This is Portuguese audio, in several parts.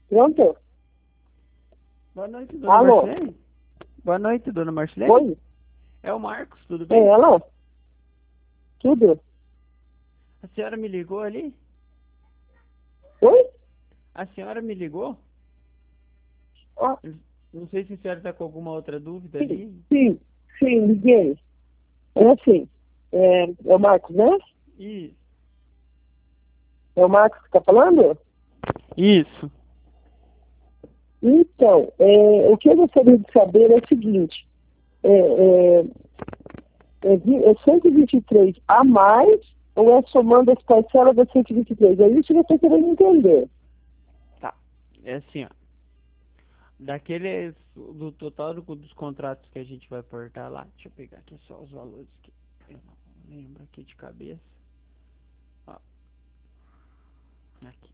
Pronto? Boa noite, dona Alô? Marcilene. Boa noite, dona Marcilene. Oi? É o Marcos, tudo É bem? ela? Tudo? A senhora me ligou ali? Oi? A senhora me ligou? Ah, Eu não sei se a senhora está com alguma outra dúvida sim, ali. sim, sim, liguei. É assim, é o Marcos, né? Isso. É o Marcos que está falando? Isso. Então, o que eu gostaria de saber é o seguinte, é, é, é 123 a mais ou é somando as parcelas da 123? É isso que eu estou querendo entender. Tá. É assim, ó. Daqueles, do total dos contratos que a gente vai portar lá. Deixa eu pegar aqui só os valores que eu não lembro aqui de cabeça. Ó, aqui.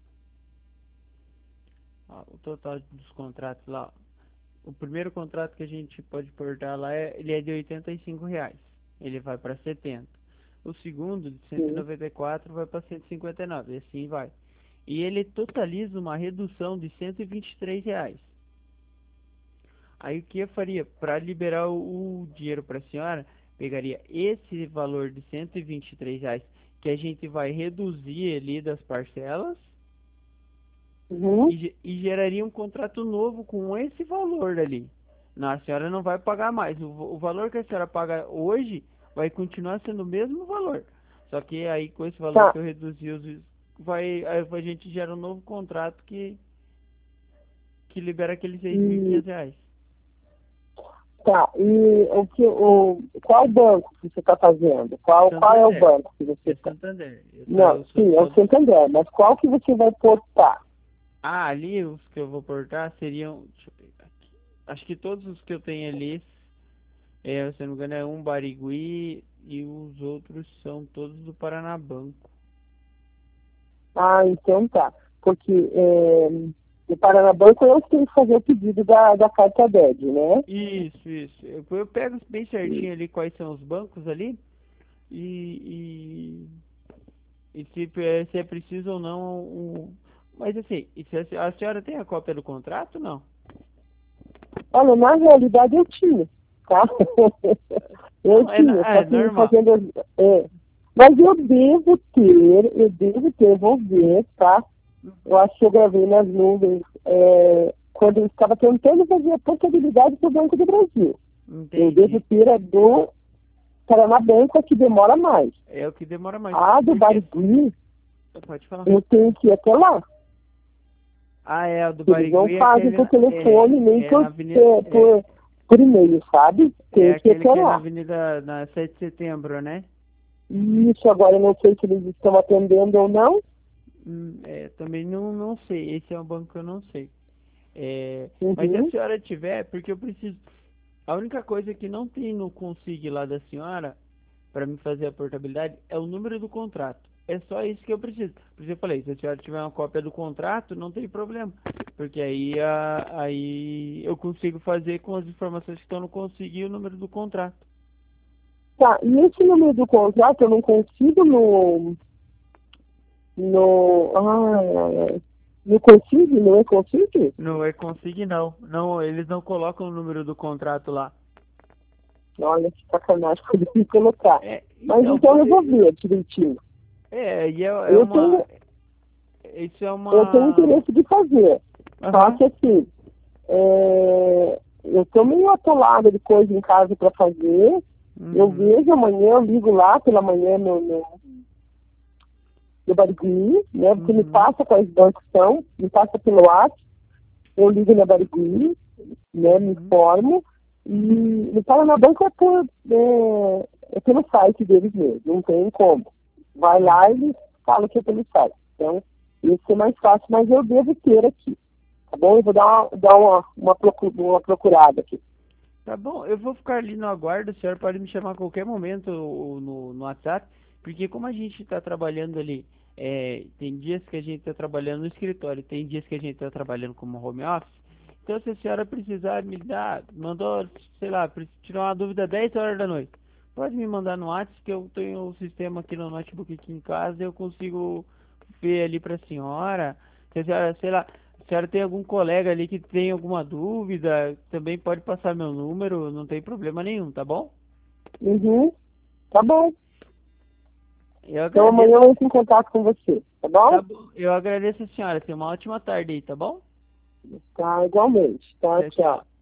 Ó, o total dos contratos lá, ó. O primeiro contrato que a gente pode portar lá, ele é de R$ 85. Ele vai para 70. O segundo, de cento e Sim. noventa e quatro vai para 159. E assim vai. E ele totaliza uma redução de R$ 123. Aí o que eu faria? Para liberar o dinheiro para a senhora, pegaria esse valor de R$ 123 que a gente vai reduzir ali das parcelas Uhum. e geraria um contrato novo com esse valor ali. Não, a senhora não vai pagar mais. O valor que a senhora paga hoje vai continuar sendo o mesmo valor. Só que aí com esse valor Tá. que eu reduzi, aí a gente gera um novo contrato que libera aqueles seis mil e E, quinhentos reais. tá. E qual banco que você está fazendo? Qual é o Santander. banco que você É está? Santander. Não, Eu sou sim, é o todo. Santander, mas qual que você vai portar? Ah, ali os que eu vou portar seriam. Deixa eu pegar aqui. Acho que todos os que eu tenho ali, se não me engano, é um Barigui e os outros são todos do Paranabanco. Ah, então tá. Porque no Paranabanco eu tenho que fazer o pedido da carta DED, né? Isso, isso. Eu pego bem certinho ali quais são os bancos ali e, se é preciso ou não. Mas assim, e se a senhora tem a cópia do contrato? Não. Olha, na realidade eu tinha, tá? Eu Não, tinha, só é que normal. fazendo. Mas eu devo ter, vou ver, tá? Eu acho que eu gravei nas nuvens quando eu estava tentando fazer a portabilidade para o Banco do Brasil. Eu devo Entendi. ter a do Paranabanco, que demora mais. É o que demora mais. A do Porque, Barigui, pode falar. eu tenho que ir até lá. Ah, é, o do Eles não Barigui é fazem aquele, por telefone nem é na por, Avenida, eh, por, por e-mail, sabe? é Tem que ir aquele até que é na lá. Avenida, na 7 de Setembro, né? Isso agora eu não sei se eles estão atendendo ou não. Também não sei, esse é um banco que eu não sei. Mas se a Uhum. senhora tiver, porque eu preciso. A única coisa que não tem no Consig lá da senhora, para me fazer a portabilidade, é o número do contrato. É só isso que eu preciso. Por isso eu falei, se a senhora tiver uma cópia do contrato, não tem problema. Porque aí eu consigo fazer com as informações que estão no Consig e o número do contrato. Tá, e esse número do contrato eu não consigo no consigo, não é consigo? Não é Consig não. Não, eles não colocam o número do contrato lá. Olha, que sacanagem que eles me colocar. Mas Então, então eu vou ver direitinho. é Eu uma. tenho, Isso é eu tenho uma. interesse de fazer. Só Aham. que assim, eu estou meio atolada de coisa em casa para fazer. Eu Uhum. vejo amanhã, eu ligo lá pela manhã no Barigui, né? Você me Uhum. passa quais bancos são, me passa pelo WhatsApp, eu ligo na Barigui, né? Me Uhum. informo. E no Paranabanco é pelo site deles mesmo, não tem como. Vai lá e Uhum. eles falam que é pelo site. Então, isso é mais fácil, mas eu devo ter aqui. Tá bom? Eu vou dar uma procurada aqui. Tá bom, eu vou ficar ali no aguardo, o senhor pode me chamar a qualquer momento no WhatsApp, porque como a gente está trabalhando ali, tem dias que a gente está trabalhando no escritório, tem dias que a gente está trabalhando como home office, então se a senhora precisar me dar, mandou, sei lá, tirar uma dúvida 10 horas da noite, pode me mandar no WhatsApp que eu tenho o sistema aqui no notebook aqui em casa, eu consigo ver ali para a senhora, se a senhora, sei lá, a senhora tem algum colega ali que tem alguma dúvida, também pode passar meu número, não tem problema nenhum, tá bom? Uhum. Tá bom. Eu Então agradeço. amanhã eu entro em contato com você, tá bom? Tá bom. Eu agradeço a senhora. Tenha uma ótima tarde aí, tá bom? Tá, igualmente. Tá, Tchau, tchau. tchau.